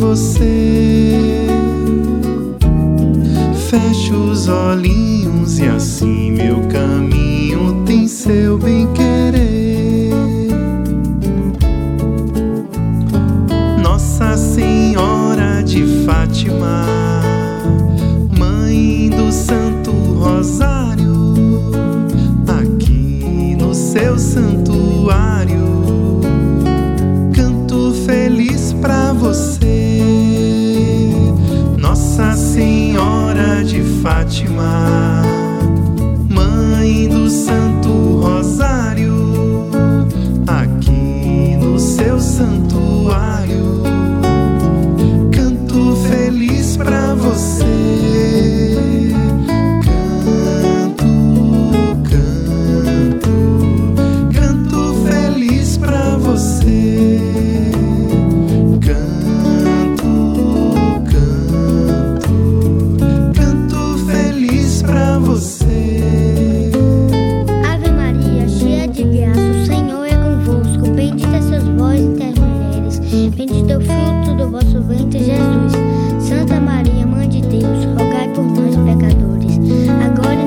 você. Feche os olhinhos e assim meu caminho tem seu bem-querer. Nossa Senhora de Fátima, Mãe do Santo Rosário, aqui no seu santuário, canto feliz pra você. Nossa Senhora de Fátima, Mãe do Santo Rosário, aqui no seu santuário, canto feliz pra você. Canto feliz pra você. Canto feliz pra você. Ave Maria, cheia de graça, o Senhor é convosco. Bendita sois vós entre as mulheres, bendito é o fruto do vosso ventre, Jesus. Santa Maria, Mãe de Deus, rogai por nós, pecadores, agora